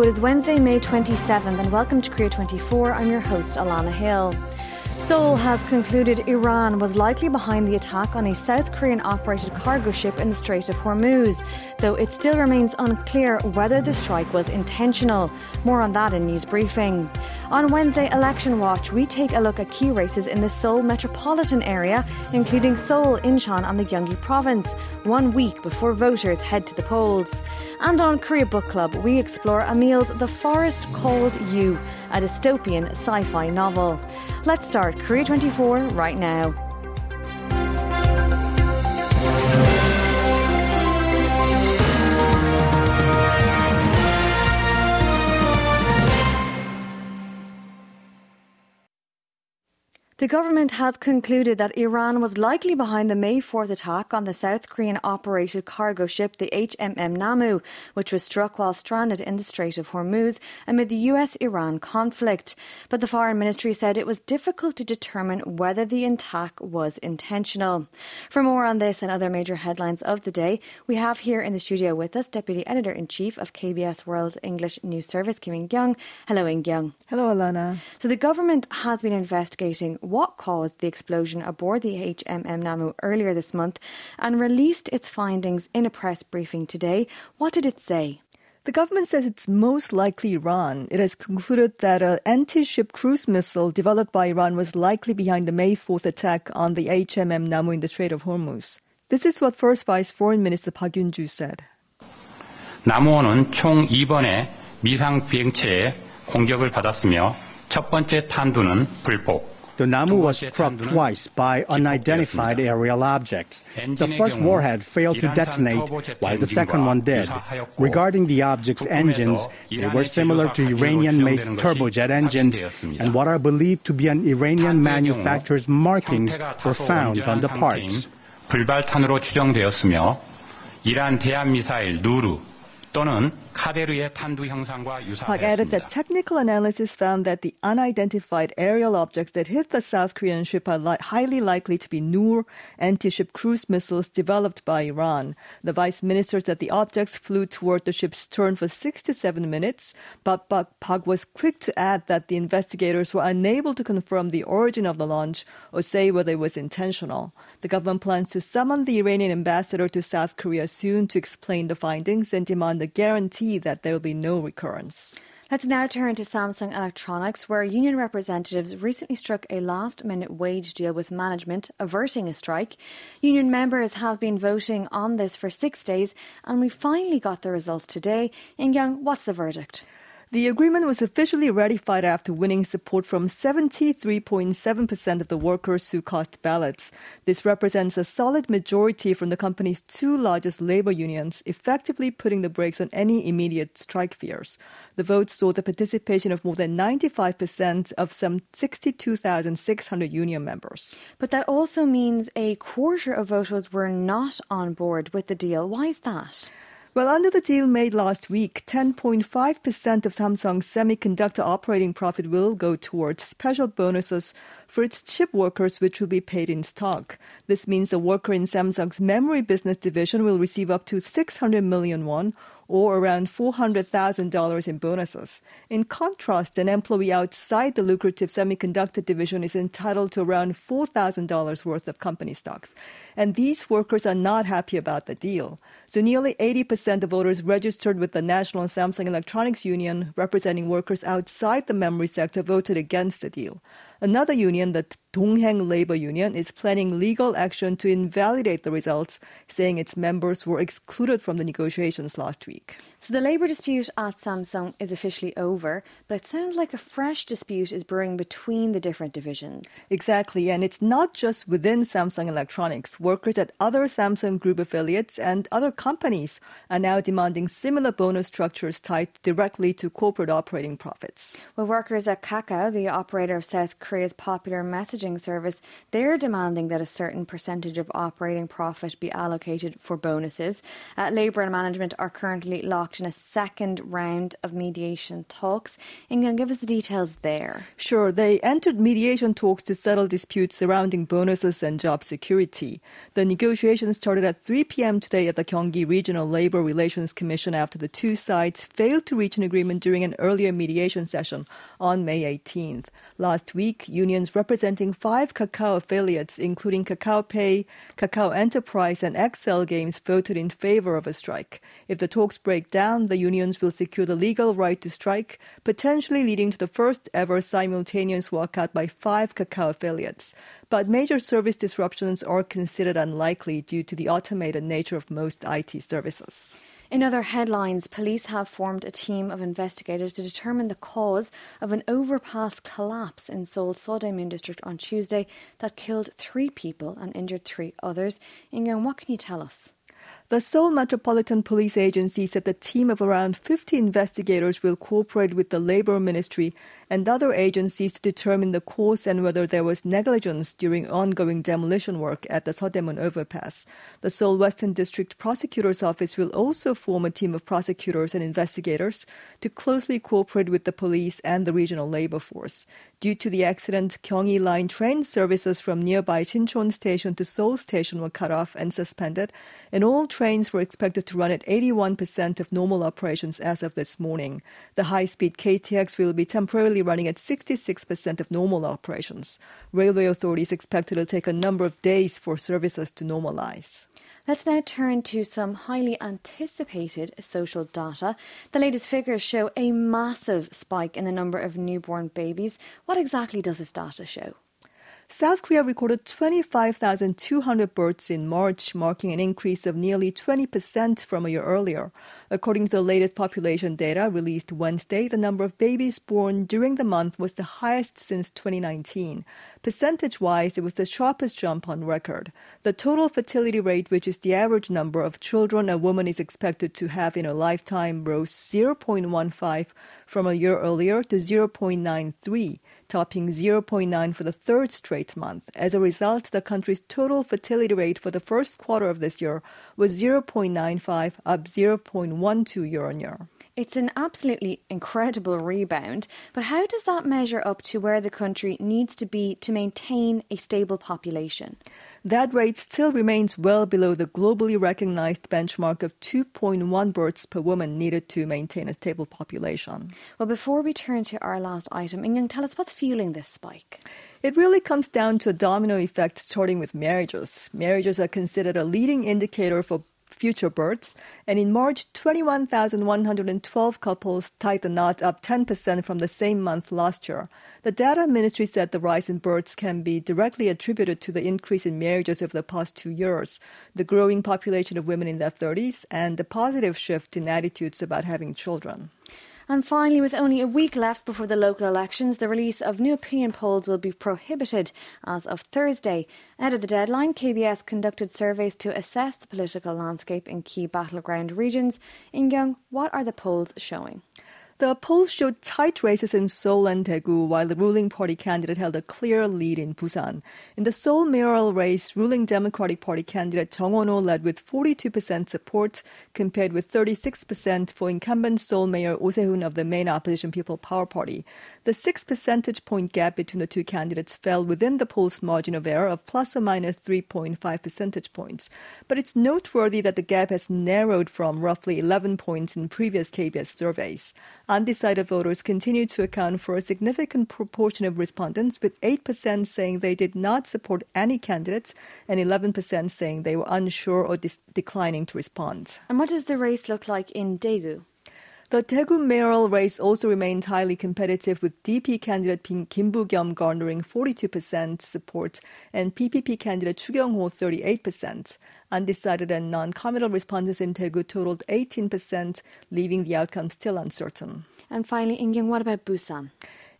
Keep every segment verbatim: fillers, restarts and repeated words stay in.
it is Wednesday, May twenty-seventh, and welcome to Korea twenty-four. I'm your host, Alana Hill. Seoul has concluded Iran was likely behind the attack on a South Korean-operated cargo ship in the Strait of Hormuz, though it still remains unclear whether the strike was intentional. More on that in News Briefing. On Wednesday, Election Watch, we take a look at key races in the Seoul metropolitan area, including Seoul, Incheon and the Gyeonggi province, one week before voters head to the polls. And on Korea Book Club, we explore Emil's The Forest Called You, a dystopian sci-fi novel. Let's start Korea twenty-four right now. The government has concluded that Iran was likely behind the May fourth attack on the South Korean-operated cargo ship, the H M M Namu, which was struck while stranded in the Strait of Hormuz amid the U S Iran conflict. But the Foreign Ministry said it was difficult to determine whether the attack was intentional. For more on this and other major headlines of the day, we have here in the studio with us Deputy Editor-in-Chief of K B S World English News Service, Kim In-kyung. Hello, In-kyung. Hello, Alana. So the government has been investigating what caused the explosion aboard the H M M Namu earlier this month and released its findings in a press briefing today. What did it say? The government says it's most likely Iran. It has concluded that an anti-ship cruise missile developed by Iran was likely behind the May fourth attack on the H M M Namu in the Strait of Hormuz. This is what First Vice Foreign Minister Park Yun-ju said. 나무호는 총 두 번의 미상 비행체의 공격을 받았으며 첫 번째 탄두는 불복. The Namu was struck twice by unidentified aerial objects. The first warhead failed to detonate, while the second one did. Regarding the object's engines, they were similar to Iranian-made turbojet engines, and what are believed to be an Iranian manufacturer's markings were found on the parts. 불발탄으로 추정되었으며 이란 대한 미사일 누르 또는 Park added that technical analysis found that the unidentified aerial objects that hit the South Korean ship are li- highly likely to be Noor anti-ship cruise missiles developed by Iran. The vice minister said the objects flew toward the ship's stern for six to seven minutes, but Park was quick to add that the investigators were unable to confirm the origin of the launch or say whether it was intentional. The government plans to summon the Iranian ambassador to South Korea soon to explain the findings and demand a guarantee that there will be no recurrence. Let's now turn to Samsung Electronics, where union representatives recently struck a last-minute wage deal with management, averting a strike. Union members have been voting on this for six days, and we finally got the results today. In-kyung, what's the verdict? The agreement was officially ratified after winning support from seventy-three point seven percent of the workers who cast ballots. This represents a solid majority from the company's two largest labor unions, effectively putting the brakes on any immediate strike fears. The vote saw the participation of more than ninety-five percent of some sixty-two thousand six hundred union members. But that also means a quarter of voters were not on board with the deal. Why is that? Well, under the deal made last week, ten point five percent of Samsung's semiconductor operating profit will go towards special bonuses for its chip workers, which will be paid in stock. This means a worker in Samsung's memory business division will receive up to six hundred million won, or around four hundred thousand dollars in bonuses. In contrast, an employee outside the lucrative semiconductor division is entitled to around four thousand dollars worth of company stocks. And these workers are not happy about the deal. So nearly eighty percent of voters registered with the National Samsung Electronics Union, representing workers outside the memory sector, voted against the deal. Another union, the Dongheng Labor Union, is planning legal action to invalidate the results, saying its members were excluded from the negotiations last week. So the labour dispute at Samsung is officially over, but it sounds like a fresh dispute is brewing between the different divisions. Exactly, and it's not just within Samsung Electronics. Workers at other Samsung Group affiliates and other companies are now demanding similar bonus structures tied directly to corporate operating profits. Well, workers at Kakao, the operator of South Korea's popular messaging service, they're demanding that a certain percentage of operating profit be allocated for bonuses. Uh, Labour and management are currently locked in a second round of mediation talks. Ingan, give us the details there. Sure. They entered mediation talks to settle disputes surrounding bonuses and job security. The negotiations started at three p.m. today at the Gyeonggi Regional Labour Relations Commission after the two sides failed to reach an agreement during an earlier mediation session on May eighteenth. Last week, unions representing five Kakao affiliates, including Kakao Pay, Kakao Enterprise, and X L Games, voted in favor of a strike. If the talks break down, the unions will secure the legal right to strike, potentially leading to the first ever simultaneous walkout by five Kakao affiliates. But major service disruptions are considered unlikely due to the automated nature of most I T services. In other headlines, police have formed a team of investigators to determine the cause of an overpass collapse in Seoul's Sodaemun district on Tuesday that killed three people and injured three others. Ingan, what can you tell us? The Seoul Metropolitan Police Agency said the team of around fifty investigators will cooperate with the Labour Ministry and other agencies to determine the cause and whether there was negligence during ongoing demolition work at the Sodaemun overpass. The Seoul Western District Prosecutor's Office will also form a team of prosecutors and investigators to closely cooperate with the police and the regional labor force. Due to the accident, Gyeonggi Line train services from nearby Sinchon Station to Seoul Station were cut off and suspended, and all trains were expected to run at eighty-one percent of normal operations as of this morning. The high-speed K T X will be temporarily running at sixty-six percent of normal operations. Railway authorities expect it will take a number of days for services to normalize. Let's now turn to some highly anticipated social data. The latest figures show a massive spike in the number of newborn babies. What exactly does this data show? South Korea recorded twenty-five thousand two hundred births in March, marking an increase of nearly twenty percent from a year earlier. According to the latest population data released Wednesday, the number of babies born during the month was the highest since twenty nineteen. Percentage-wise, it was the sharpest jump on record. The total fertility rate, which is the average number of children a woman is expected to have in a lifetime, rose zero point one five from a year earlier to zero point nine three, topping zero point nine for the third straight month. As a result, the country's total fertility rate for the first quarter of this year was zero point nine five, up zero point one two year on year. It's an absolutely incredible rebound, but how does that measure up to where the country needs to be to maintain a stable population? That rate still remains well below the globally recognized benchmark of two point one births per woman needed to maintain a stable population. Well, before we turn to our last item, Ingang, tell us what's fueling this spike. It really comes down to a domino effect starting with marriages. Marriages are considered a leading indicator for future births, and in March, twenty-one thousand one hundred twelve couples tied the knot, up ten percent from the same month last year. The data ministry said the rise in births can be directly attributed to the increase in marriages over the past two years, the growing population of women in their thirties, and the positive shift in attitudes about having children. And finally, with only a week left before the local elections, the release of new opinion polls will be prohibited as of Thursday. Ahead of the deadline, K B S conducted surveys to assess the political landscape in key battleground regions. Ingyong, what are the polls showing? The polls showed tight races in Seoul and Daegu, while the ruling party candidate held a clear lead in Busan. In the Seoul mayoral race, ruling Democratic Party candidate Jung Won-ho led with forty-two percent support, compared with thirty-six percent for incumbent Seoul Mayor Oh Se-hoon of the main opposition People Power Party. The six percentage point gap between the two candidates fell within the poll's margin of error of plus or minus three point five percentage points. But it's noteworthy that the gap has narrowed from roughly eleven points in previous K B S surveys. Undecided voters continue to account for a significant proportion of respondents, with eight percent saying they did not support any candidates and eleven percent saying they were unsure or dis- declining to respond. And what does the race look like in Daegu? The Daegu mayoral race also remained highly competitive, with D P candidate Kim Bu-kyum garnering forty-two percent support and P P P candidate Chu Kyung-ho thirty-eight percent. Undecided and non-committal responses in Daegu totaled eighteen percent, leaving the outcome still uncertain. And finally, Ingyong, what about Busan?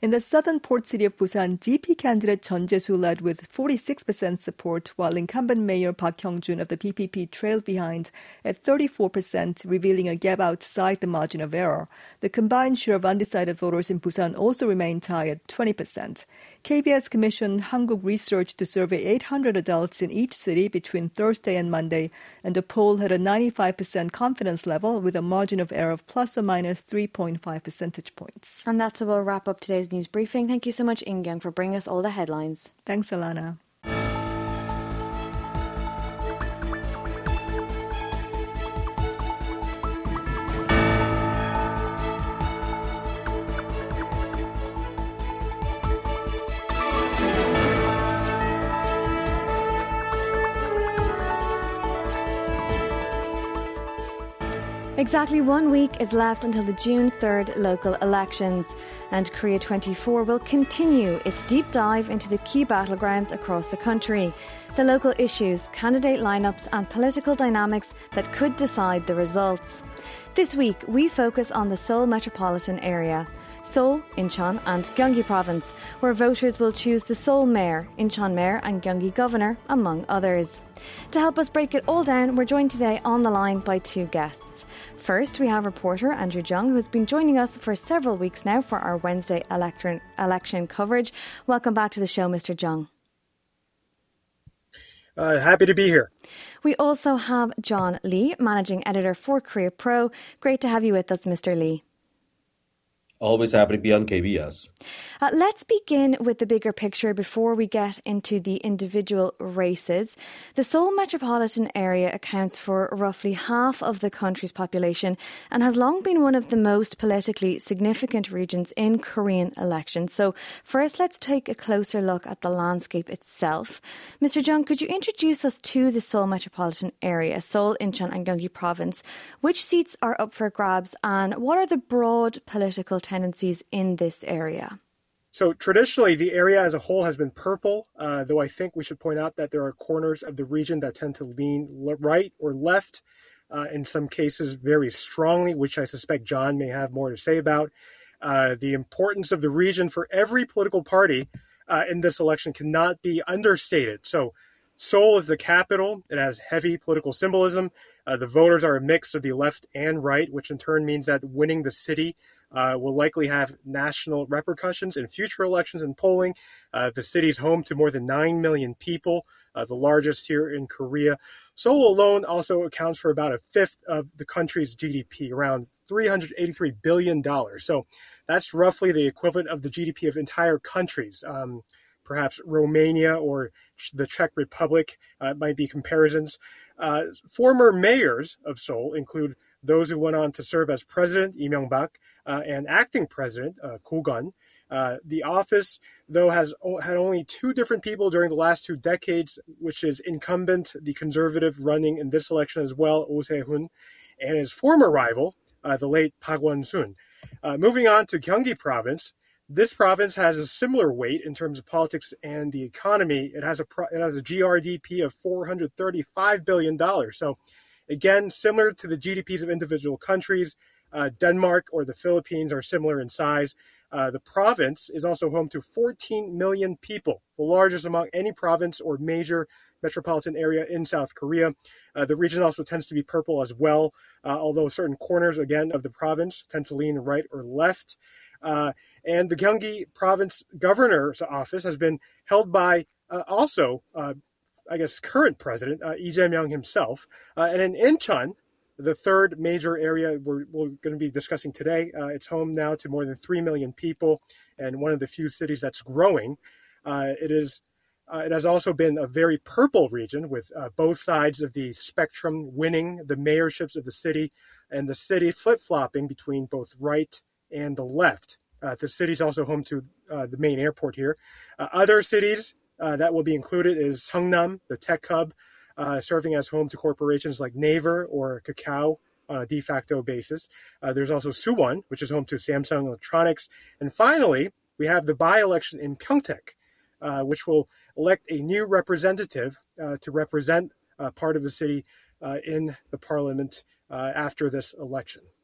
In the southern port city of Busan, D P candidate Jeon Jae-soo led with forty-six percent support, while incumbent Mayor Park Hyung-jun of the P P P trailed behind at thirty-four percent, revealing a gap outside the margin of error. The combined share of undecided voters in Busan also remained high at twenty percent. K B S commissioned Hanguk Research to survey eight hundred adults in each city between Thursday and Monday, and the poll had a ninety-five percent confidence level with a margin of error of plus or minus three point five percentage points. And that's how we'll wrap up today's news briefing. Thank you so much, Ingyang, for bringing us all the headlines. Thanks, Alana. Exactly one week is left until the June third local elections, and Korea twenty-four will continue its deep dive into the key battlegrounds across the country, the local issues, candidate lineups and political dynamics that could decide the results. This week, we focus on the Seoul metropolitan area, Seoul, Incheon and Gyeonggi province, where voters will choose the Seoul mayor, Incheon mayor and Gyeonggi governor, among others. To help us break it all down, we're joined today on the line by two guests. First, we have reporter Andrew Jung, who has been joining us for several weeks now for our Wednesday election, election coverage. Welcome back to the show, Mister Jung. Uh, happy to be here. We also have John Lee, managing editor for Korea Pro. Great to have you with us, Mister Lee. Always happy to be on K B S. Uh, let's begin with the bigger picture before we get into the individual races. The Seoul metropolitan area accounts for roughly half of the country's population and has long been one of the most politically significant regions in Korean elections. So first, let's take a closer look at the landscape itself. Mister Jung, could you introduce us to the Seoul metropolitan area, Seoul, Incheon and Gyeonggi province? Which seats are up for grabs and what are the broad political tendencies in this area? So traditionally, the area as a whole has been purple, uh, though I think we should point out that there are corners of the region that tend to lean le- right or left, uh, in some cases very strongly, which I suspect John may have more to say about. Uh, the importance of the region for every political party uh, in this election cannot be understated. So Seoul is the capital. It has heavy political symbolism. Uh, the voters are a mix of the left and right, which in turn means that winning the city uh, will likely have national repercussions in future elections and polling. Uh, the city is home to more than nine million people, uh, the largest here in Korea. Seoul alone also accounts for about a fifth of the country's G D P, around three hundred eighty-three billion dollars. So that's roughly the equivalent of the G D P of entire countries. Um, Perhaps Romania or the Czech Republic uh, might be comparisons. Uh, former mayors of Seoul include those who went on to serve as president, Lee Myung-bak, uh, and acting president, uh, Ko Gun. Uh, the office, though, has o- had only two different people during the last two decades, which is incumbent, the conservative running in this election as well, Oh Se-hun, and his former rival, uh, the late Park Won-soon. Uh, moving on to Gyeonggi province, this province has a similar weight in terms of politics and the economy. It has a pro- it has a G R D P of four hundred thirty-five billion dollars. So, again, similar to the G D Ps of individual countries, uh, Denmark or the Philippines are similar in size. Uh, the province is also home to fourteen million people, the largest among any province or major metropolitan area in South Korea. Uh, the region also tends to be purple as well, uh, although certain corners, again, of the province tend to lean right or left. Uh, and the Gyeonggi province governor's office has been held by uh, also, uh, I guess, current president, uh, Lee Jae-myung himself. Uh, and in Incheon, the third major area we're, we're going to be discussing today, uh, it's home now to more than three million people and one of the few cities that's growing. Uh, it is. Uh, it has also been a very purple region with uh, both sides of the spectrum winning the mayorships of the city and the city flip-flopping between both right and the left. Uh, the city is also home to uh, the main airport here. Uh, other cities uh, that will be included is Seongnam, the tech hub, uh, serving as home to corporations like Naver or Kakao on a de facto basis. Uh, there's also Suwon, which is home to Samsung Electronics. And finally, we have the by-election in Pyeongtaek, uh, which will elect a new representative uh, to represent uh, part of the city uh, in the parliament uh, after this election.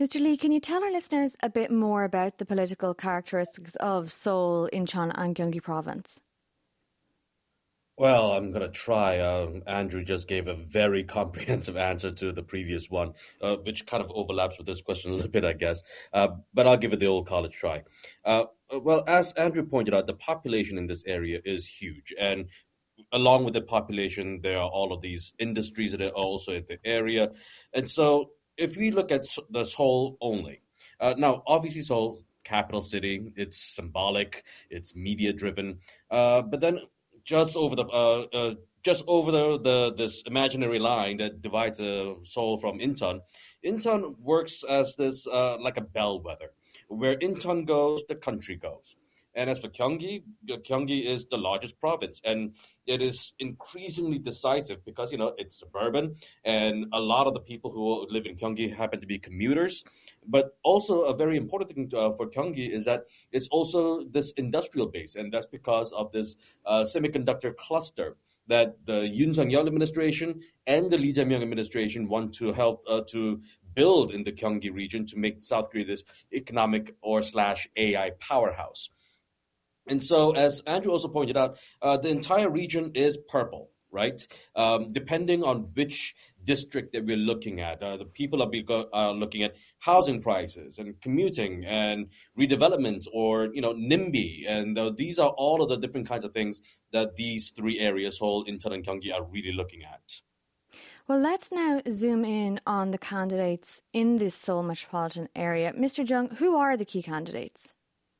Mister Lee, can you tell our listeners a bit more about the political characteristics of Seoul, Incheon and Gyeonggi Province? Well, I'm going to try. Uh, Andrew just gave a very comprehensive answer to the previous one, uh, which kind of overlaps with this question a little bit, I guess. Uh, but I'll give it the old college try. Uh, well, as Andrew pointed out, the population in this area is huge. And along with the population, there are all of these industries that are also in the area. And so if we look at the Seoul only, uh, now, obviously, Seoul, capital city, it's symbolic, it's media-driven. Uh, but then just over the uh, uh, just over the, the this imaginary line that divides uh, Seoul from Incheon, Incheon works as this uh, like a bellwether. Where Incheon goes, the country goes. And as for Gyeonggi, Gyeonggi is the largest province, and it is increasingly decisive because, you know, it's suburban, and a lot of the people who live in Gyeonggi happen to be commuters. But also a very important thing uh, for Gyeonggi is that it's also this industrial base, and that's because of this uh, semiconductor cluster that the Yoon Suk-yeol administration and the Lee Jae-myung administration want to help uh, to build in the Gyeonggi region to make South Korea this economic or slash A I powerhouse. And so, as Andrew also pointed out, uh, the entire region is purple, right? Um, depending on which district that we're looking at, uh, the people are, be- are looking at housing prices and commuting and redevelopments, or, you know, NIMBY. And uh, these are all of the different kinds of things that these three areas, Seoul, Incheon, and Gyeonggi, are really looking at. Well, let's now zoom in on the candidates in this Seoul metropolitan area. Mister Jung, who are the key candidates?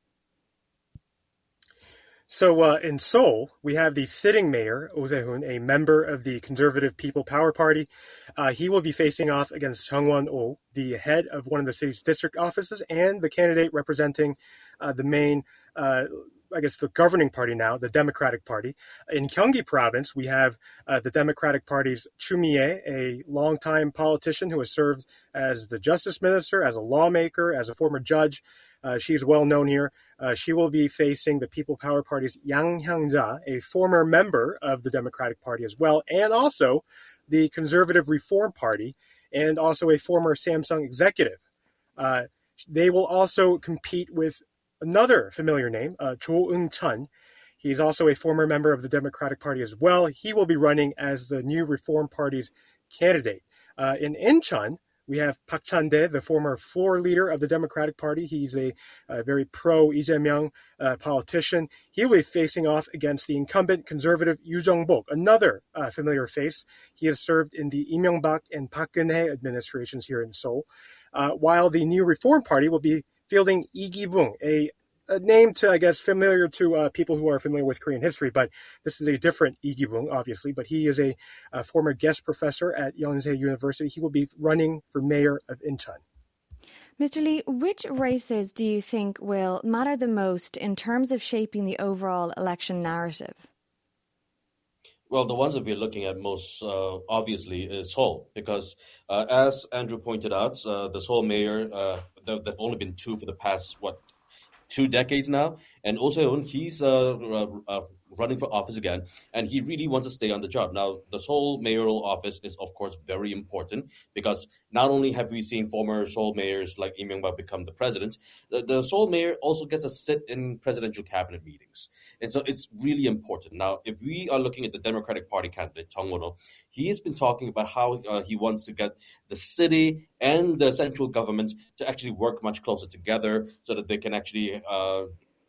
So uh, in Seoul, we have the sitting mayor, Oh Se-hoon, a member of the Conservative People Power Party. Uh, he will be facing off against Chung Won-oh, the head of one of the city's district offices and the candidate representing uh, the main, uh, I guess, the governing party now, the Democratic Party. In Gyeonggi Province, we have uh, the Democratic Party's Chu Mi-ae, a longtime politician who has served as the justice minister, as a lawmaker, as a former judge. Uh, she's well known here. Uh, she will be facing the People Power Party's Yang Hyung-ja, a former member of the Democratic Party as well, and also the Conservative Reform Party, and also a former Samsung executive. Uh, they will also compete with another familiar name, uh, Cho Eung-chun. He's also a former member of the Democratic Party as well. He will be running as the new Reform Party's candidate. Uh, in Incheon, we have Park Chan-dae, the former floor leader of the Democratic Party. He's a, a very pro-Lee Jae-myung uh, politician. He'll be facing off against the incumbent conservative Yoo Jung-bok, another uh, familiar face. He has served in the Lee Myung-bak and Park Geun-hye administrations here in Seoul. Uh, while the new Reform Party will be fielding Lee Gi-bung, a a name to, I guess, familiar to uh, people who are familiar with Korean history, but this is a different Lee Gi-bung, obviously, but he is a, a former guest professor at Yonsei University. He will be running for mayor of Incheon. Mister Lee, which races do you think will matter the most in terms of shaping the overall election narrative? Well, the ones that we're looking at most uh, obviously is Seoul, because uh, as Andrew pointed out, uh, the Seoul mayor, uh, there have only been two for the past, what, two decades now, and also he's uh, uh, uh, running for office again, and he really wants to stay on the job. Now, the Seoul mayoral office is, of course, very important because not only have we seen former Seoul mayors like Lee Myung-bak become the president, the, the Seoul mayor also gets to sit in presidential cabinet meetings, and so it's really important. Now, if we are looking at the Democratic Party candidate, Chung Won-oh, he has been talking about how uh, he wants to get the city and the central government to actually work much closer together so that they can actually uh,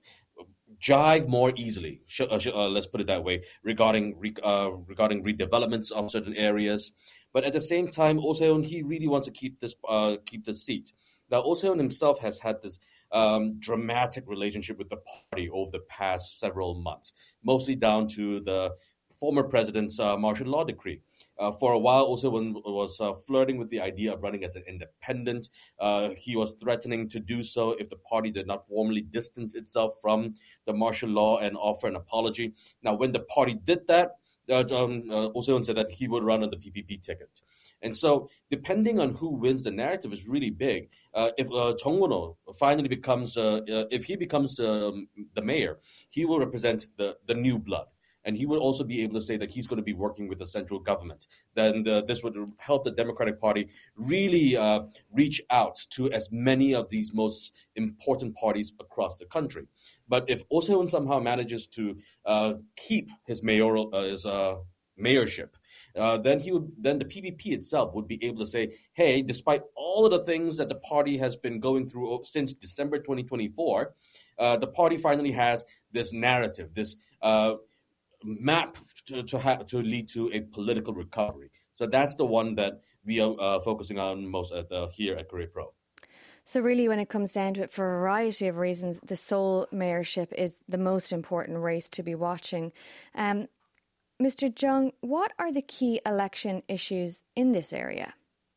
jive more easily, uh, uh, let's put it that way, regarding uh, regarding redevelopments of certain areas. But at the same time, Oh Se-hoon, he really wants to keep this uh, keep the seat. Now, Oh Se-hoon himself has had this um, dramatic relationship with the party over the past several months, mostly down to the former president's uh, martial law decree. Uh, for a while, also when was uh, flirting with the idea of running as an independent. Uh, he was threatening to do so if the party did not formally distance itself from the martial law and offer an apology. Now, when the party did that, uh, um, uh, Oh Se-hoon said that he would run on the P P P ticket. And so, depending on who wins, the narrative is really big. Uh, if uh, Chung Won-oh finally becomes, uh, uh, if he becomes um, the mayor, he will represent the, the new blood. and he would also be able to say that he's going to be working with the central government. Then the, this would help the Democratic Party really uh, reach out to as many of these most important parties across the country. But if Oh Se-hoon somehow manages to uh, keep his mayoral uh, his uh, mayorship, uh, then he would then the P P P itself would be able to say, hey, despite all of the things that the party has been going through since December twenty twenty-four, uh, the party finally has this narrative, this uh, map to to, ha- to lead to a political recovery. So that's the one that we are uh, focusing on most at the, here at Korea Pro. So really, when it comes down to it, for a variety of reasons, the Seoul mayorship is the most important race to be watching. Um, Mister Jung, what are the key election issues in this area?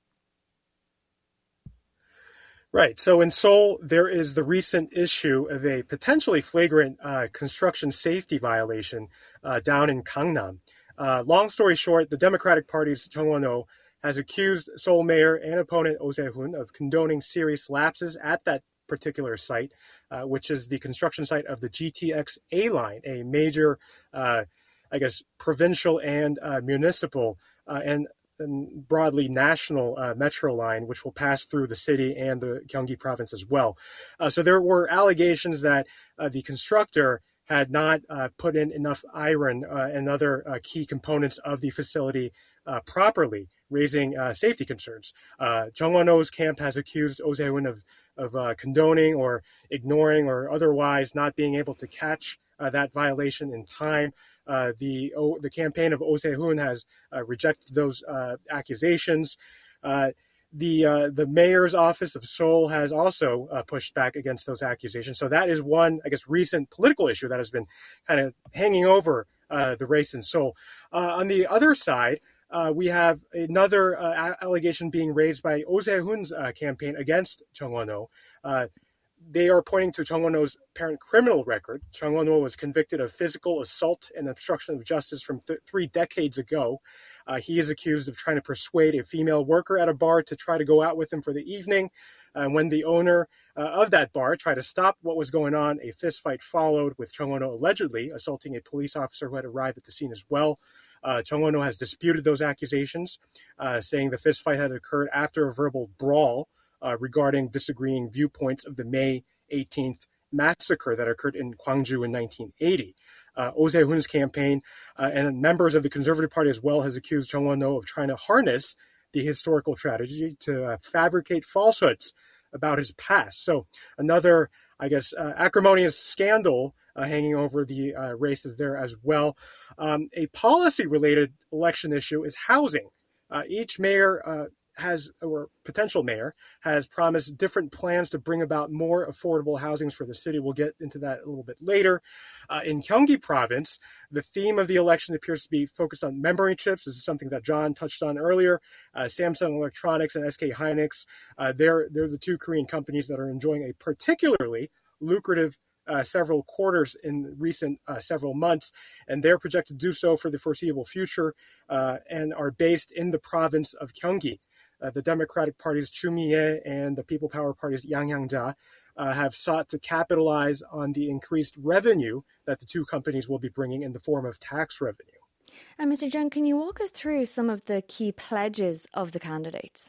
Right. So in Seoul, there is the recent issue of a potentially flagrant uh, construction safety violation uh, down in Gangnam. Uh, long story short, the Democratic Party's Chung Won-ho has accused Seoul mayor and opponent Oh Se-hoon of condoning serious lapses at that particular site, uh, which is the construction site of the G T X A line, a major, uh, I guess, provincial and uh, municipal uh, and, and broadly national uh, metro line, which will pass through the city and the Gyeonggi province as well. Uh, so there were allegations that uh, the constructor had not uh, put in enough iron uh, and other uh, key components of the facility uh, properly, raising uh, safety concerns. Uh, Chung Won-ho's camp has accused Oh Se-hoon of, of uh, condoning or ignoring or otherwise not being able to catch uh, that violation in time. Uh, the oh, the campaign of Oh Se-hoon has uh, rejected those uh, accusations. Uh, The uh, the mayor's office of Seoul has also uh, pushed back against those accusations. So that is one, I guess, recent political issue that has been kind of hanging over uh, the race in Seoul. Uh, on the other side, uh, we have another uh, allegation being raised by Oh Se-hoon's uh, campaign against Chung Won-ho. Uh, They are pointing to Chung Won-ho's apparent criminal record. Chung Won-ho was convicted of physical assault and obstruction of justice from th- three decades ago. Uh, he is accused of trying to persuade a female worker at a bar to try to go out with him for the evening. Uh, when the owner uh, of that bar tried to stop what was going on, a fistfight followed, with Chung Won-ho allegedly assaulting a police officer who had arrived at the scene as well. Uh, Chung Won-ho has disputed those accusations, uh, saying the fistfight had occurred after a verbal brawl Uh, regarding disagreeing viewpoints of the May eighteenth massacre that occurred in Gwangju in nineteen eighty. Uh, Oh Se-hoon's campaign uh, and members of the Conservative Party as well has accused Chung Won-ho of trying to harness the historical tragedy to uh, fabricate falsehoods about his past. So another, I guess, uh, acrimonious scandal uh, hanging over the uh, races there as well. Um, a policy-related election issue is housing. Uh, each mayor uh, has, or potential mayor, has promised different plans to bring about more affordable housings for the city. We'll get into that a little bit later. Uh, in Gyeonggi province, the theme of the election appears to be focused on memory chips. This is something that John touched on earlier. Uh, Samsung Electronics and S K Hynix, uh, they're, they're the two Korean companies that are enjoying a particularly lucrative Uh, several quarters in recent uh, several months, and they're projected to do so for the foreseeable future uh, and are based in the province of Gyeonggi. Uh, the Democratic Party's Chu Mi-ae and the People Power Party's Yang Hyang-ja uh, have sought to capitalize on the increased revenue that the two companies will be bringing in the form of tax revenue. And Mister Jung, can you walk us through some of the key pledges of the candidates?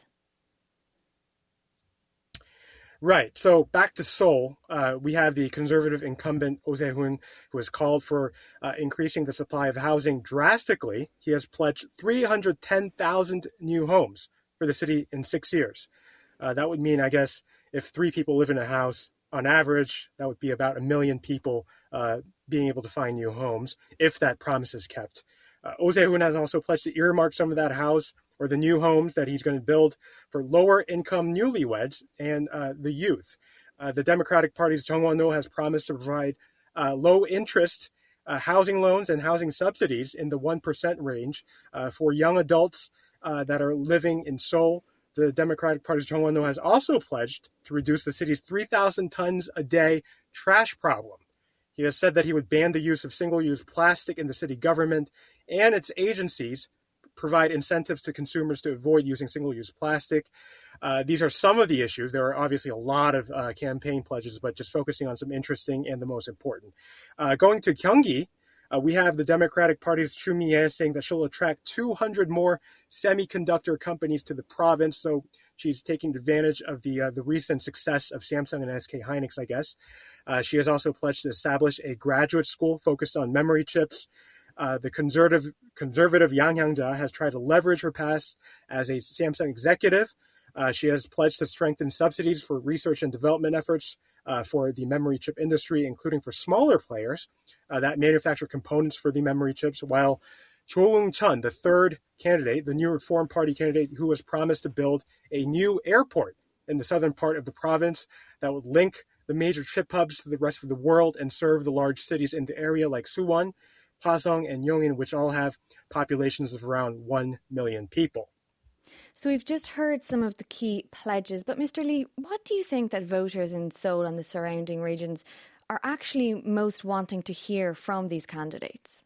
Right. So back to Seoul, uh, we have the conservative incumbent Oh Se-hoon, who has called for uh, increasing the supply of housing drastically. He has pledged three hundred ten thousand new homes for the city in six years. Uh, that would mean, I guess, if three people live in a house, on average, that would be about a million people uh, being able to find new homes, if that promise is kept. Uh, Oh Se-hoon has also pledged to earmark some of that house or the new homes that he's going to build for lower-income newlyweds and uh, the youth. Uh, the Democratic Party's Chung Won-ho has promised to provide uh, low-interest uh, housing loans and housing subsidies in the one percent range uh, for young adults uh, that are living in Seoul. The Democratic Party's Chung Won-ho has also pledged to reduce the city's three thousand tons a day trash problem. He has said that he would ban the use of single-use plastic in the city government and its agencies, provide incentives to consumers to avoid using single-use plastic. Uh, these are some of the issues. There are obviously a lot of uh, campaign pledges, but just focusing on some interesting and the most important. Uh, going to Gyeonggi, Uh, we have the Democratic Party's Chu Mi-ae saying that she'll attract two hundred more semiconductor companies to the province. So she's taking advantage of the uh, the recent success of Samsung and S K Hynix, I guess. Uh, she has also pledged to establish a graduate school focused on memory chips. Uh, the conservative conservative Yang Hyang-ja has tried to leverage her past as a Samsung executive. Uh, she has pledged to strengthen subsidies for research and development efforts uh, for the memory chip industry, including for smaller players uh, that manufacture components for the memory chips, while Cho Eung-chun, the third candidate, the new Reform Party candidate, who was promised to build a new airport in the southern part of the province that would link the major chip hubs to the rest of the world and serve the large cities in the area like Suwon, Hwasong, and Yongin, which all have populations of around one million people. So we've just heard some of the key pledges, but Mister Lee, what do you think that voters in Seoul and the surrounding regions are actually most wanting to hear from these candidates?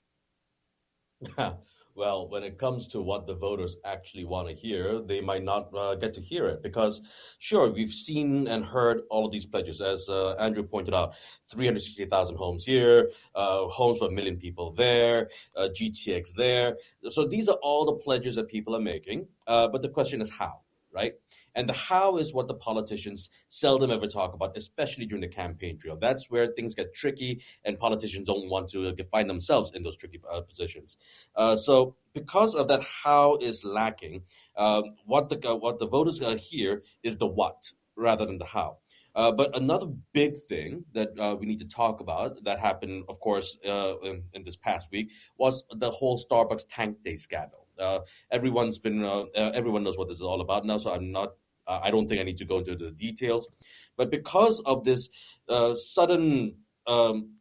Well, when it comes to what the voters actually want to hear, they might not uh, get to hear it because, sure, we've seen and heard all of these pledges. As uh, Andrew pointed out, three hundred sixty thousand homes here, uh, homes for a million people there, uh, G T X there. So these are all the pledges that people are making. Uh, but the question is how, right? And the how is what the politicians seldom ever talk about, especially during the campaign trail. That's where things get tricky and politicians don't want to find themselves in those tricky uh, positions. Uh, so because of that how is lacking, um, what the uh, what the voters uh, hear is the what rather than the how. Uh, but another big thing that uh, we need to talk about that happened, of course, uh, in, in this past week was the whole Starbucks Tank Day scandal. Uh, everyone's been, uh, uh, everyone knows what this is all about now, so I'm not, uh, I don't think I need to go into the details. But because of this uh, sudden um,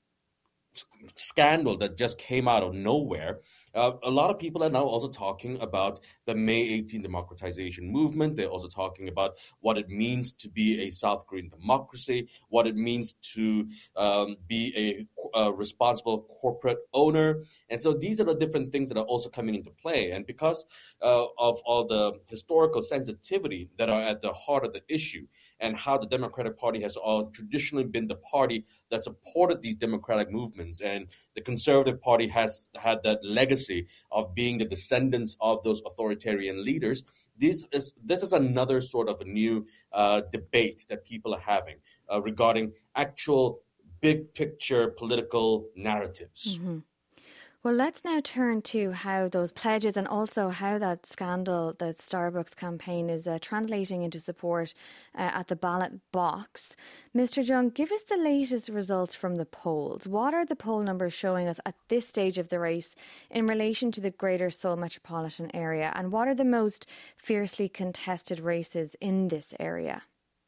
scandal that just came out of nowhere, Uh, a lot of people are now also talking about the May eighteenth democratization movement. They're also talking about what it means to be a South Korean democracy, what it means to um, be a, a responsible corporate owner. And so these are the different things that are also coming into play. And because uh, of all the historical sensitivity that are at the heart of the issue and how the Democratic Party has all traditionally been the party that supported these democratic movements, and the Conservative Party has had that legacy of being the descendants of those authoritarian leaders. This is this is another sort of a new uh, debate that people are having uh, regarding actual big picture political narratives. Mm-hmm. Well, let's now turn to how those pledges and also how that scandal, the Starbucks campaign, is uh, translating into support uh, at the ballot box. Mister Jung, give us the latest results from the polls. What are the poll numbers showing us at this stage of the race in relation to the Greater Seoul metropolitan area? And what are the most fiercely contested races in this area?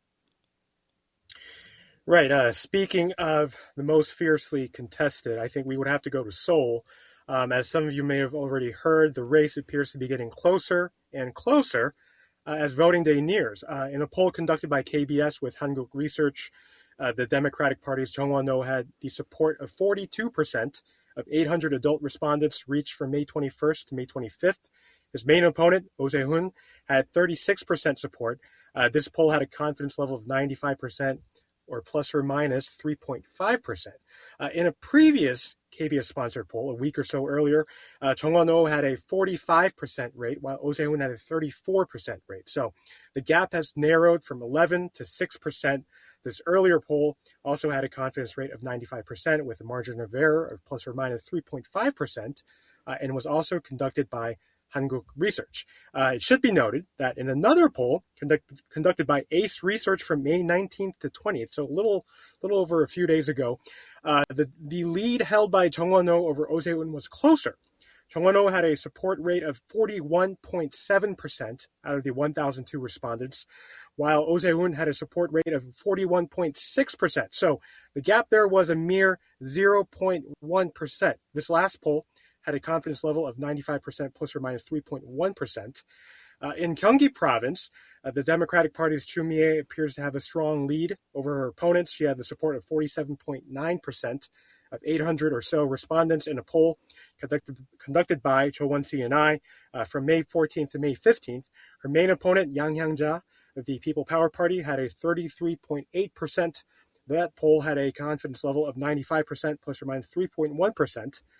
Right. Uh, speaking of the most fiercely contested, I think we would have to go to Seoul. Um, as some of you may have already heard, the race appears to be getting closer and closer uh, as voting day nears. Uh, in a poll conducted by K B S with Hankuk Research, uh, the Democratic Party's Chung Won-oh had the support of forty-two percent of eight hundred adult respondents reached from May twenty-first to May twenty-fifth. His main opponent, Oh Se-hoon, had thirty-six percent support. Uh, this poll had a confidence level of ninety-five percent. Or plus or minus three point five percent. Uh, in a previous K B S-sponsored poll a week or so earlier, uh, Chung Won-oh had a forty-five percent rate, while Oh Se-hoon had a thirty-four percent rate. So the gap has narrowed from eleven to six percent. This earlier poll also had a confidence rate of ninety-five percent with a margin of error of plus or minus three point five percent, uh, and was also conducted by Hankuk Research. Uh, it should be noted that in another poll conduct, conducted by ACE Research from May nineteenth to twentieth, so a little, little over a few days ago, uh, the, the lead held by Chung Won-oh over Oh Se-hoon was closer. Chung Won-oh had a support rate of forty-one point seven percent out of the one thousand two respondents, while Oh Se-hoon had a support rate of forty-one point six percent. So the gap there was a mere zero point one percent. This last poll had a confidence level of ninety-five percent plus or minus three point one percent. Uh, in Gyeonggi province, uh, the Democratic Party's Chu Mi-ae appears to have a strong lead over her opponents. She had the support of forty-seven point nine percent of eight hundred or so respondents in a poll conducted, conducted by Cho Won-si and I uh, from May fourteenth to May fifteenth. Her main opponent, Yang Hyang-ja of the People Power Party, had a thirty-three point eight percent. That poll had a confidence level of ninety-five percent plus or minus three point one percent.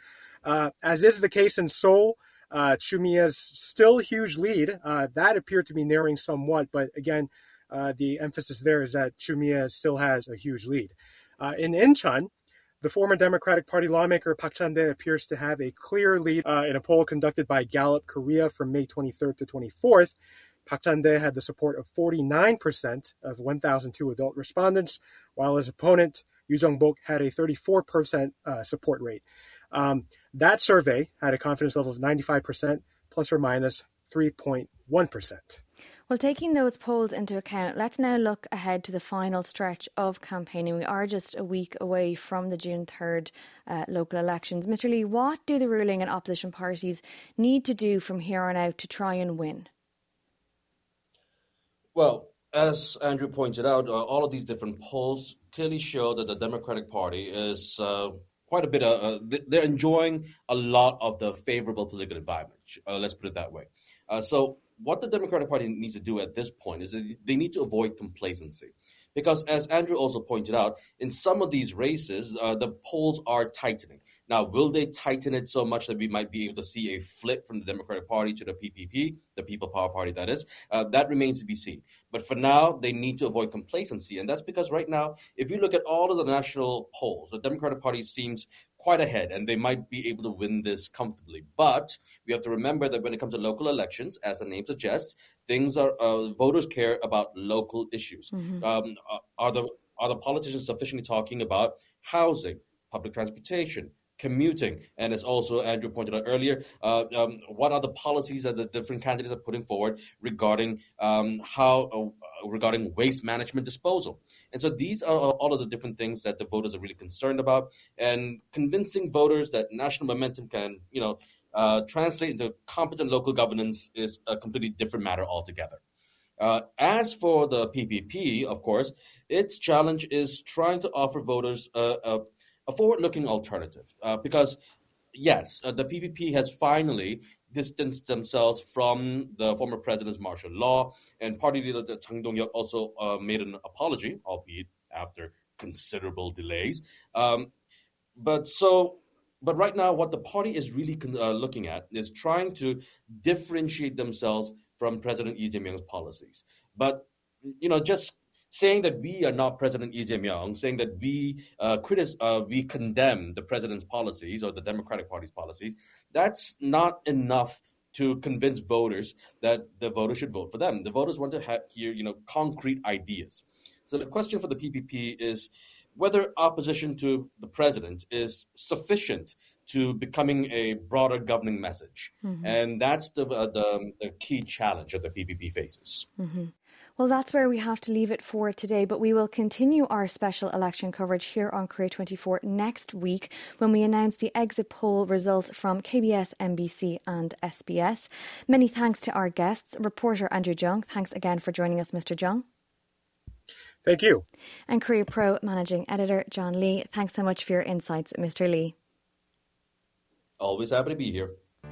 Uh, as is the case in Seoul, uh, Choo Mi-ae's still huge lead, uh, that appeared to be narrowing somewhat, but again, uh, the emphasis there is that Choo Mi-ae still has a huge lead. Uh, in Incheon, the former Democratic Party lawmaker Park Chan-dae appears to have a clear lead uh, in a poll conducted by Gallup Korea from May twenty-third to twenty-fourth. Park Chan-dae had the support of forty-nine percent of one thousand two adult respondents, while his opponent, Yoo Jung-bok, had a thirty-four percent uh, support rate. Um, that survey had a confidence level of ninety-five percent, plus or minus three point one percent. Well, taking those polls into account, let's now look ahead to the final stretch of campaigning. We are just a week away from the June third uh, local elections. Mister Lee, what do the ruling and opposition parties need to do from here on out to try and win? Well, as Andrew pointed out, uh, all of these different polls clearly show that the Democratic Party is uh, quite a bit, uh, they're enjoying a lot of the favorable political environment. Uh, let's put it that way. Uh, so what the Democratic Party needs to do at this point is that they need to avoid complacency. Because as Andrew also pointed out, in some of these races, uh, the polls are tightening. Now, will they tighten it so much that we might be able to see a flip from the Democratic Party to the P P P, the People Power Party, that is? Uh, that remains to be seen. But for now, they need to avoid complacency. And that's because right now, if you look at all of the national polls, the Democratic Party seems quite ahead, and they might be able to win this comfortably. But we have to remember that when it comes to local elections, as the name suggests, things are uh, voters care about local issues. Mm-hmm. Um, are the are the politicians sufficiently talking about housing, public transportation, commuting, and as also Andrew pointed out earlier, uh, um, what are the policies that the different candidates are putting forward regarding um, how uh, regarding waste management disposal? And so these are all of the different things that the voters are really concerned about, and convincing voters that national momentum can, you know, uh, translate into competent local governance is a completely different matter altogether. Uh, as for the P P P, of course, its challenge is trying to offer voters a, a a forward-looking alternative, uh, because, yes, uh, the P P P has finally distanced themselves from the former president's martial law, and party leader Chang Dong-yeok also uh, made an apology, albeit after considerable delays. Um, but so, but right now, what the party is really con- uh, looking at is trying to differentiate themselves from President Lee Jae-myung's policies. But, you know, just saying that we are not President Lee Jae-myung, saying that we uh, critic- uh, we condemn the president's policies or the Democratic Party's policies, that's not enough to convince voters that the voters should vote for them. The voters want to have, hear, you know, concrete ideas. So the question for the P P P is whether opposition to the president is sufficient to becoming a broader governing message. Mm-hmm. And that's the, uh, the the key challenge that the P P P faces. Mm-hmm. Well, that's where we have to leave it for today, but we will continue our special election coverage here on Korea twenty-four next week when we announce the exit poll results from K B S, M B C and S B S. Many thanks to our guests, reporter Andrew Jung. Thanks again for joining us, Mister Jung. Thank you. And Korea Pro Managing Editor John Lee. Thanks so much for your insights, Mister Lee. Always happy to be here.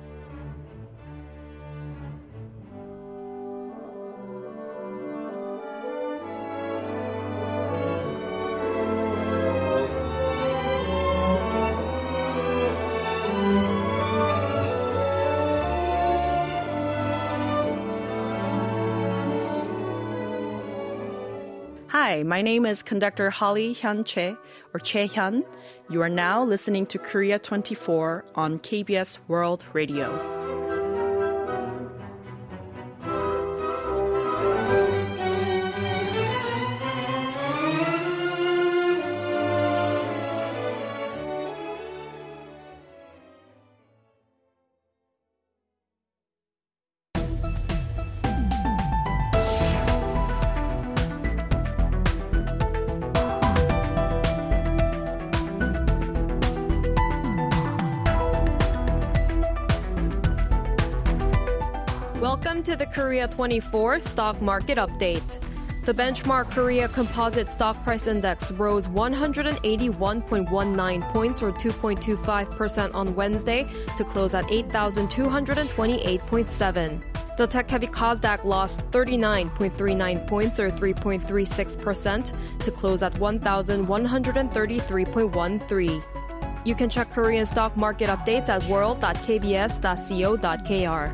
Hi, my name is conductor Holly Hyun Che, or Che Hyun. You are now listening to Korea twenty-four on K B S World Radio. Welcome to the Korea twenty-four Stock Market Update. The benchmark Korea Composite Stock Price Index rose one hundred eighty-one point one nine points or two point two five percent on Wednesday to close at eight thousand two hundred twenty-eight point seven. The tech-heavy Kosdaq lost thirty-nine point three nine points or three point three six percent to close at one thousand one hundred thirty-three point one three. You can check Korean stock market updates at world dot k b s dot co dot k r.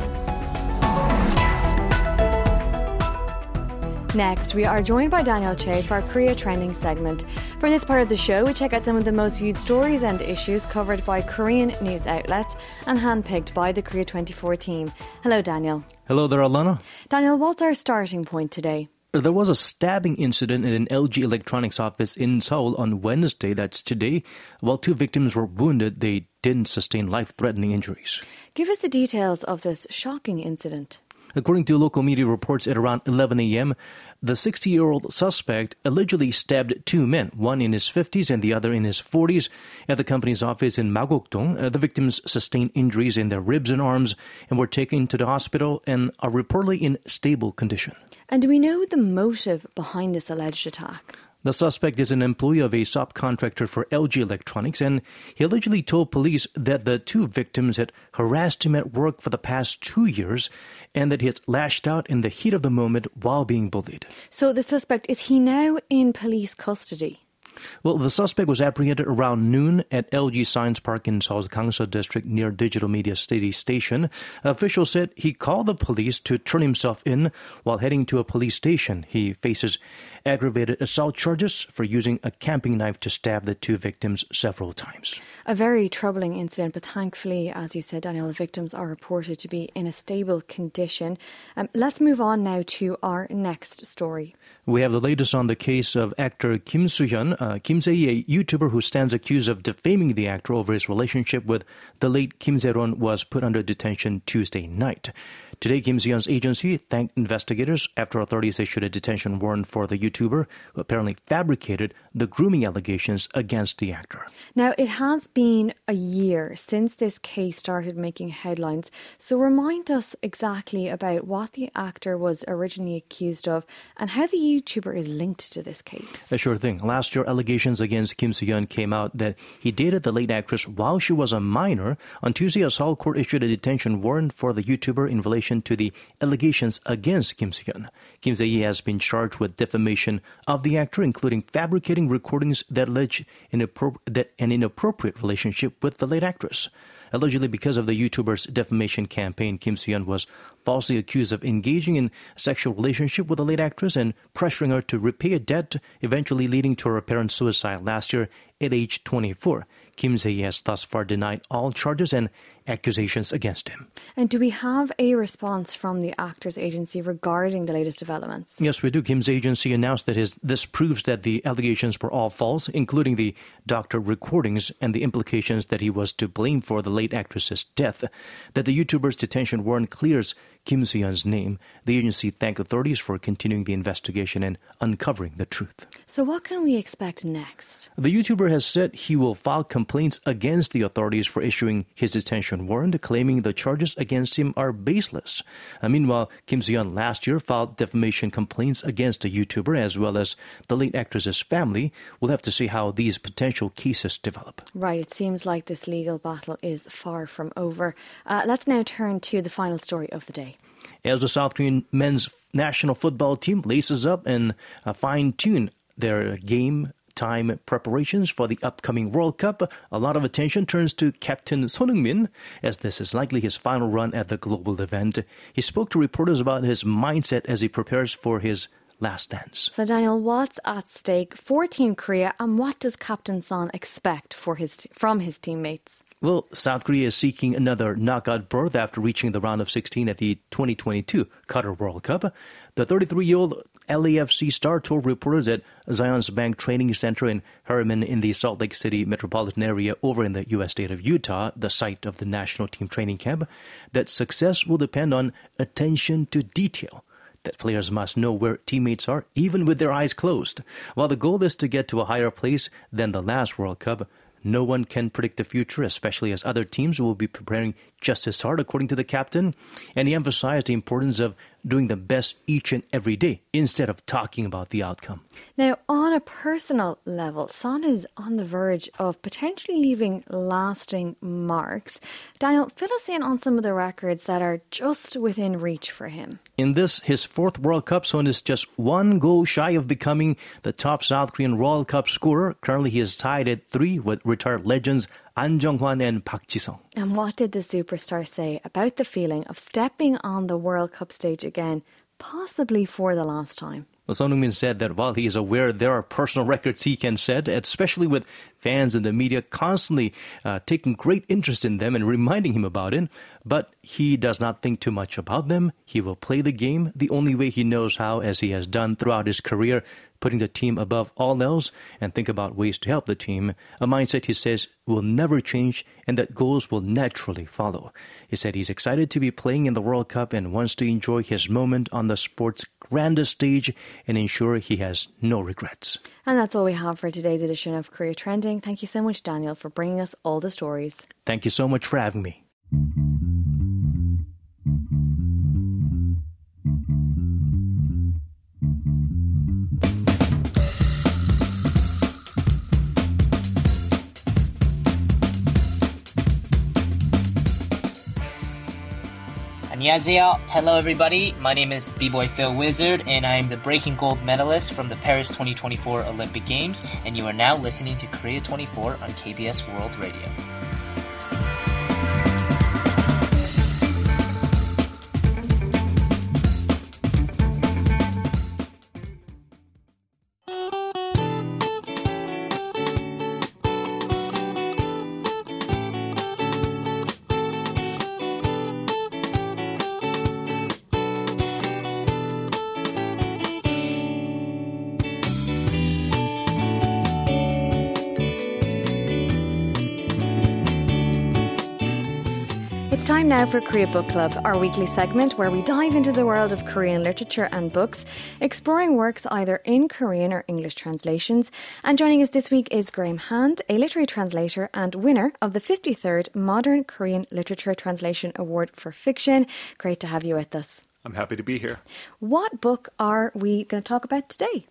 Next, we are joined by Daniel Che for our Korea Trending segment. For this part of the show, we check out some of the most viewed stories and issues covered by Korean news outlets and handpicked by the Korea twenty-four team. Hello, Daniel. Hello there, Alana. Daniel, what's our starting point today? There was a stabbing incident in an L G Electronics office in Seoul on Wednesday, that's today. While two victims were wounded, they didn't sustain life-threatening injuries. Give us the details of this shocking incident. According to local media reports, at around eleven a.m., the sixty-year-old suspect allegedly stabbed two men, one in his fifties and the other in his forties, at the company's office in Magok-dong. Uh, the victims sustained injuries in their ribs and arms and were taken to the hospital and are reportedly in stable condition. And do we know the motive behind this alleged attack? The suspect is an employee of a subcontractor for L G Electronics, and he allegedly told police that the two victims had harassed him at work for the past two years and that he had lashed out in the heat of the moment while being bullied. So the suspect, is he now in police custody? Well, the suspect was apprehended around noon at L G Science Park in Seoul's Gangsa district near Digital Media City Station. Officials said he called the police to turn himself in while heading to a police station. He faces aggravated assault charges for using a camping knife to stab the two victims several times. A very troubling incident, but thankfully, as you said, Daniel, the victims are reported to be in a stable condition. Um, let's move on now to our next story. We have the latest on the case of actor Kim Soo-hyun. Uh, Kim Se-hee, a YouTuber who stands accused of defaming the actor over his relationship with the late Kim Se-ron, was put under detention Tuesday night. Today, Kim Se-hyun's agency thanked investigators after authorities issued a detention warrant for the YouTuber who apparently fabricated the grooming allegations against the actor. Now, it has been a year since this case started making headlines, so remind us exactly about what the actor was originally accused of and how the YouTuber is linked to this case. A sure thing. Last year, allegations against Kim Se-hyun came out that he dated the late actress while she was a minor. On Tuesday, a Seoul court issued a detention warrant for the YouTuber in relation to the allegations against Kim Se-hyun. Kim Se-hee has been charged with defamation of the actor, including fabricating recordings that allege inappro- that an inappropriate relationship with the late actress. Allegedly, because of the YouTuber's defamation campaign, Kim Se-hyun was falsely accused of engaging in a sexual relationship with the late actress and pressuring her to repay a debt, eventually leading to her apparent suicide last year at age twenty-four. Kim Se-hee has thus far denied all charges and accusations against him. And do we have a response from the actor's agency regarding the latest developments? Yes, we do. Kim's agency announced that his this proves that the allegations were all false, including the doctor recordings and the implications that he was to blame for the late actress's death. That the YouTuber's detention warrant clears Kim Se-hyun's name. The agency thanked authorities for continuing the investigation and uncovering the truth. So what can we expect next? The YouTuber has said he will file complaints against the authorities for issuing his detention warrant, claiming the charges against him are baseless. Uh, meanwhile, Kim Se-hyun last year filed defamation complaints against the YouTuber as well as the late actress's family. We'll have to see how these potential cases develop. Right, it seems like this legal battle is far from over. Uh, let's now turn to the final story of the day. As the South Korean men's national football team laces up and uh, fine-tune their game time preparations for the upcoming World Cup, a lot of attention turns to Captain Son Heung-min, as this is likely his final run at the global event. He spoke to reporters about his mindset as he prepares for his last dance. So, Daniel, what's at stake for Team Korea, and what does Captain Son expect for his from his teammates? Well, South Korea is seeking another knockout berth after reaching the round of sixteen at the twenty twenty-two Qatar World Cup. The thirty-three-year-old L A F C star told reporters at Zions Bank Training Center in Harriman in the Salt Lake City metropolitan area over in the U S state of Utah, the site of the national team training camp, that success will depend on attention to detail. That players must know where teammates are, even with their eyes closed. While the goal is to get to a higher place than the last World Cup, no one can predict the future, especially as other teams will be preparing just as hard, according to the captain. And he emphasized the importance of doing the best each and every day instead of talking about the outcome. Now, on a personal level, Son is on the verge of potentially leaving lasting marks. Daniel, fill us in on some of the records that are just within reach for him. In this, his fourth World Cup, Son is just one goal shy of becoming the top South Korean World Cup scorer. Currently, he is tied at three with retired legends An Jung-hwan and Park Ji-sung. And what did the superstar say about the feeling of stepping on the World Cup stage again, possibly for the last time? Well, Son Heung-min said that while he is aware there are personal records he can set, especially with fans and the media constantly uh, taking great interest in them and reminding him about it, but he does not think too much about them. He will play the game the only way he knows how, as he has done throughout his career, putting the team above all else and think about ways to help the team, a mindset he says will never change and that goals will naturally follow. He said he's excited to be playing in the World Cup and wants to enjoy his moment on the sport's grandest stage and ensure he has no regrets. And that's all we have for today's edition of Korea Trending. Thank you so much, Daniel, for bringing us all the stories. Thank you so much for having me. 안녕하세요. Hello everybody. My name is B-Boy Phil Wizard and I'm the breaking gold medalist from the Paris twenty twenty-four Olympic Games, and you are now listening to Korea twenty-four on K B S World Radio. It's time now for Korea Book Club, our weekly segment where we dive into the world of Korean literature and books, exploring works either in Korean or English translations. And joining us this week is Graham Hand, a literary translator and winner of the fifty-third Modern Korean Literature Translation Award for Fiction. Great to have you with us. I'm happy to be here. What book are we going to talk about today?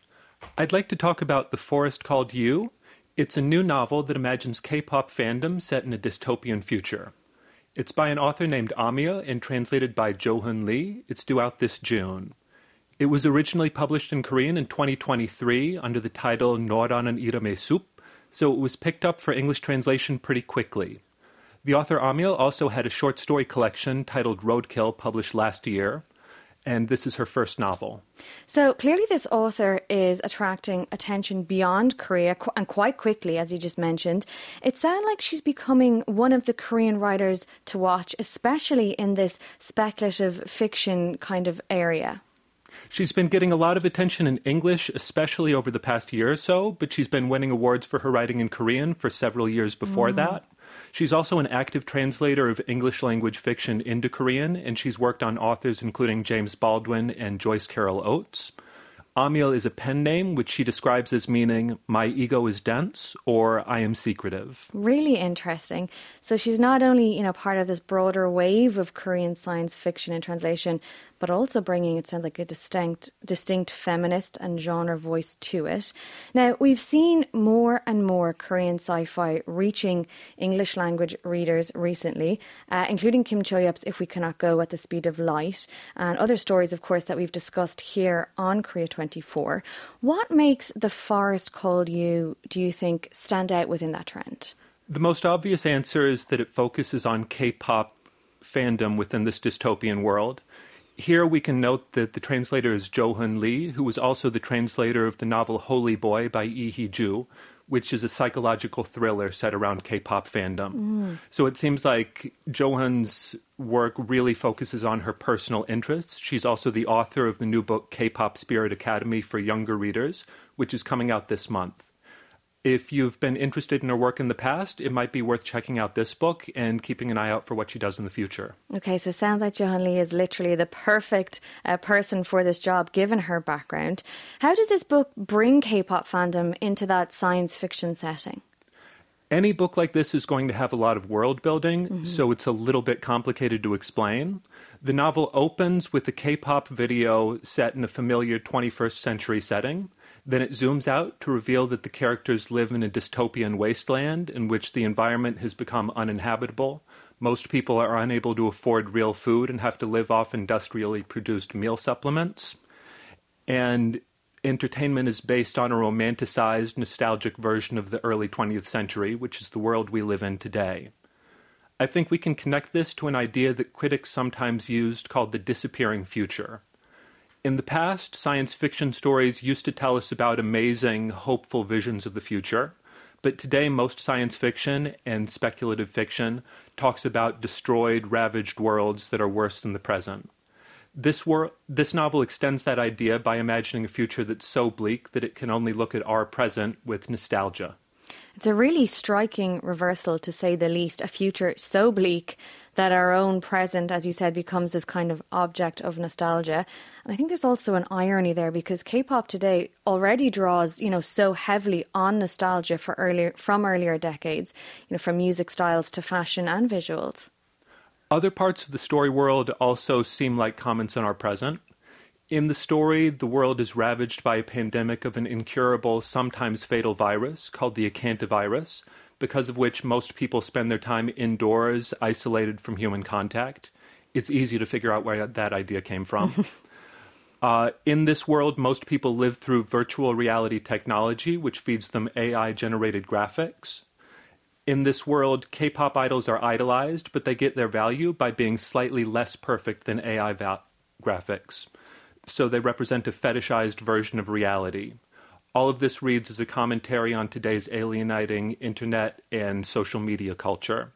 I'd like to talk about The Forest Called You. It's a new novel that imagines K-pop fandom set in a dystopian future. It's by an author named Amia and translated by Jo-Hun Lee. It's due out this June. It was originally published in Korean in twenty twenty-three under the title 너라는 이름의 숲, so it was picked up for English translation pretty quickly. The author Amia also had a short story collection titled Roadkill published last year, and this is her first novel. So clearly this author is attracting attention beyond Korea, and quite quickly, as you just mentioned. It sounds like she's becoming one of the Korean writers to watch, especially in this speculative fiction kind of area. She's been getting a lot of attention in English, especially over the past year or so, but she's been winning awards for her writing in Korean for several years before mm. that. She's also an active translator of English-language fiction into Korean, and she's worked on authors including James Baldwin and Joyce Carol Oates. Amil is a pen name, which she describes as meaning, my ego is dense, or I am secretive. Really interesting. So she's not only, you know, part of this broader wave of Korean science fiction and translation, but also bringing, it sounds like, a distinct, distinct feminist and genre voice to it. Now, we've seen more and more Korean sci-fi reaching English language readers recently, uh, including Kim Cho-yeop's If We Cannot Go at the Speed of Light, and other stories, of course, that we've discussed here on Korea twenty-four. What makes The Forest Called You, do you think, stand out within that trend? The most obvious answer is that it focuses on K-pop fandom within this dystopian world. Here we can note that the translator is Jo-Hun Lee, who was also the translator of the novel Holy Boy by Lee Hee-ju, which is a psychological thriller set around K-pop fandom. Mm. So it seems like Jo-Hun's work really focuses on her personal interests. She's also the author of the new book K-pop Spirit Academy for younger readers, which is coming out this month. If you've been interested in her work in the past, it might be worth checking out this book and keeping an eye out for what she does in the future. Okay, so it sounds like Jo-Hun Lee is literally the perfect uh, person for this job, given her background. How does this book bring K-pop fandom into that science fiction setting? Any book like this is going to have a lot of world building, Mm-hmm. so it's a little bit complicated to explain. The novel opens with a K-pop video set in a familiar twenty-first century setting. Then it zooms out to reveal that the characters live in a dystopian wasteland in which the environment has become uninhabitable. Most people are unable to afford real food and have to live off industrially produced meal supplements. And entertainment is based on a romanticized, nostalgic version of the early twentieth century, which is the world we live in today. I think we can connect this to an idea that critics sometimes used called the disappearing future. In the past, science fiction stories used to tell us about amazing, hopeful visions of the future, but today most science fiction and speculative fiction talks about destroyed, ravaged worlds that are worse than the present. This wor- this novel extends that idea by imagining a future that's so bleak that it can only look at our present with nostalgia. It's a really striking reversal, to say the least, a future so bleak that our own present, as you said, becomes this kind of object of nostalgia. And I think there's also an irony there, because K-pop today already draws, you know, so heavily on nostalgia for earlier, from earlier decades, you know, from music styles to fashion and visuals. Other parts of the story world also seem like comments on our present. In the story, the world is ravaged by a pandemic of an incurable, sometimes fatal virus called the acantavirus, because of which most people spend their time indoors, isolated from human contact. It's easy to figure out where that idea came from. uh, in this world, most people live through virtual reality technology, which feeds them A I-generated graphics. In this world, K-pop idols are idolized, but they get their value by being slightly less perfect than A I va- graphics. So they represent a fetishized version of reality. All of this reads as a commentary on today's alienating internet and social media culture.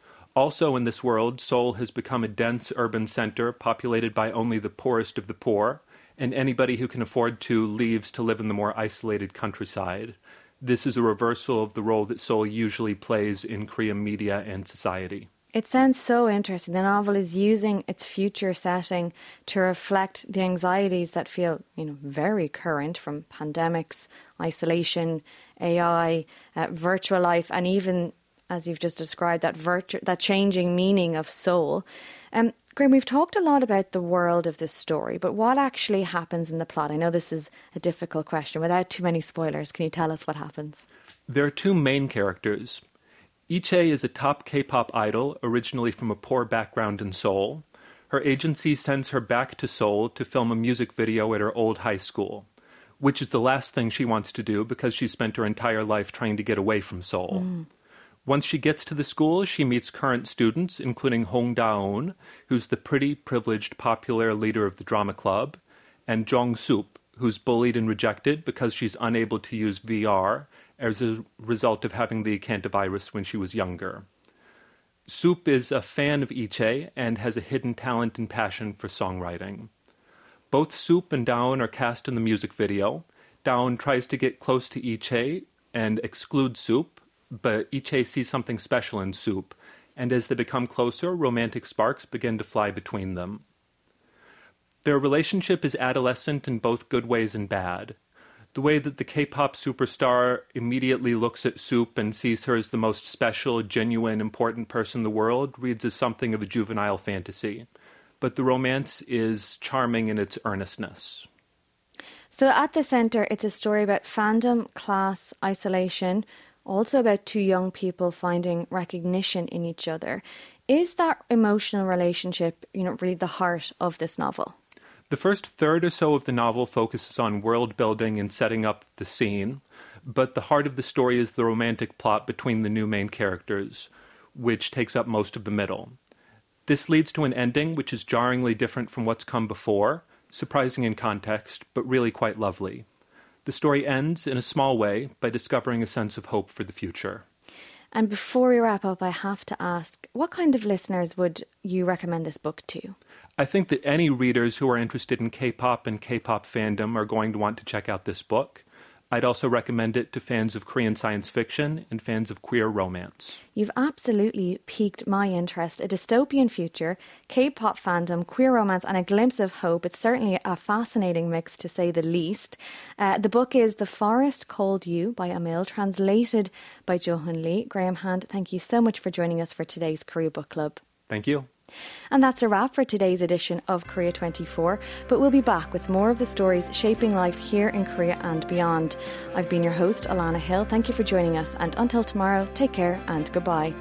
Also in this world, Seoul has become a dense urban center populated by only the poorest of the poor, and anybody who can afford to leaves to live in the more isolated countryside. This is a reversal of the role that Seoul usually plays in Korean media and society. It sounds so interesting. The novel is using its future setting to reflect the anxieties that feel, you know, very current, from pandemics, isolation, A I, uh, virtual life, and even, as you've just described, that virtu- that changing meaning of soul. Um, Graham, we've talked a lot about the world of this story, but what actually happens in the plot? I know this is a difficult question. Without too many spoilers, can you tell us what happens? There are two main characters. Iche is a top K-pop idol, originally from a poor background in Seoul. Her agency sends her back to Seoul to film a music video at her old high school, which is the last thing she wants to do because she spent her entire life trying to get away from Seoul. Mm. Once she gets to the school, she meets current students, including Hong Da-eun, who's the pretty, privileged, popular leader of the drama club, and Jong Sup, who's bullied and rejected because she's unable to use V R as a result of having the acantavirus when she was younger. Sup is a fan of Iche and has a hidden talent and passion for songwriting. Both Sup and Da-eun are cast in the music video. Da-eun tries to get close to Iche and exclude Sup, but Iche sees something special in Sup, and as they become closer, romantic sparks begin to fly between them. Their relationship is adolescent in both good ways and bad. The way that the K-pop superstar immediately looks at Sup and sees her as the most special, genuine, important person in the world reads as something of a juvenile fantasy. But the romance is charming in its earnestness. So at the centre, it's a story about fandom, class, isolation, also about two young people finding recognition in each other. Is that emotional relationship, you know, really the heart of this novel? The first third or so of the novel focuses on world building and setting up the scene, but the heart of the story is the romantic plot between the new main characters, which takes up most of the middle. This leads to an ending which is jarringly different from what's come before, surprising in context, but really quite lovely. The story ends, in a small way, by discovering a sense of hope for the future. And before we wrap up, I have to ask, what kind of listeners would you recommend this book to? I think that any readers who are interested in K-pop and K-pop fandom are going to want to check out this book. I'd also recommend it to fans of Korean science fiction and fans of queer romance. You've absolutely piqued my interest. A dystopian future, K-pop fandom, queer romance and a glimpse of hope. It's certainly a fascinating mix, to say the least. Uh, the book is The Forest Called You by Emil, translated by Jo-Hun Lee. Graham Hand, thank you so much for joining us for today's Korea Book Club. Thank you. And that's a wrap for today's edition of Korea twenty-four, but we'll be back with more of the stories shaping life here in Korea and beyond. I've been your host, Alana Hill. Thank you for joining us, and until tomorrow, take care and goodbye.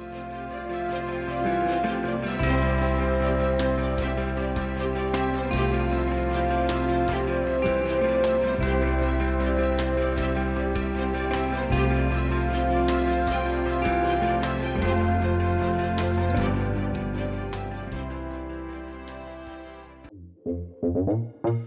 Thank you.